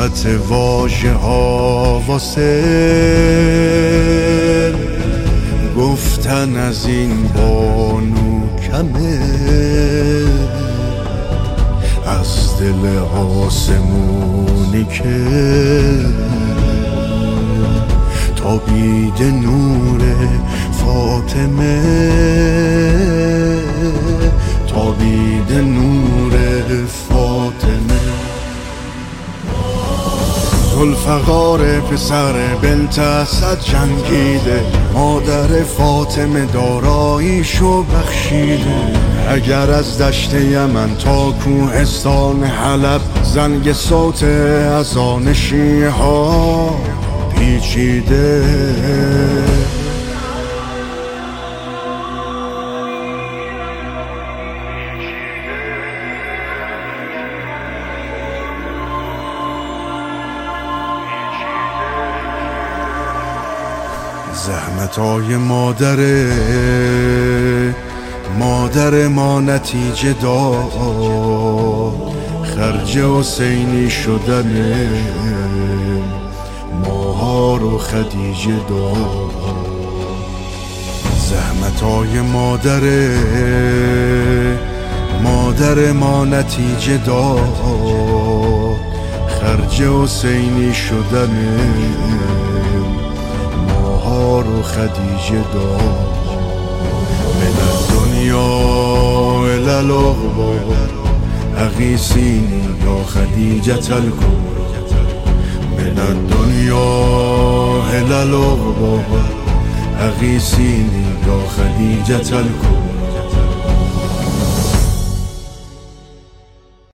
وسط واژه ها واسه گفتن از این بانو کمه، از دل آسمونی که تابیده نور فاطمه، تابیده نور فاطمه. ذوالفقار پسر بنت اسد جنگیده، مادر فاطمه داراییشو بخشیده. اگر از دشت یمن تا کوهستان حلب زنگ صوت اذان شیعه ها پیچیده، زحمتای مادر ما نتیجه داد، خرج حسینی شدن ماها رو خدیجه داد. زحمتای مادر ما نتیجه داد، خرج حسینی شدن ماها رو خدیجه داد. من الدنیا الی العقبی اغیثینی یا خدیجة الکبری، من الدنیا الی العقبی اغیثینی یا خدیجة الکبری.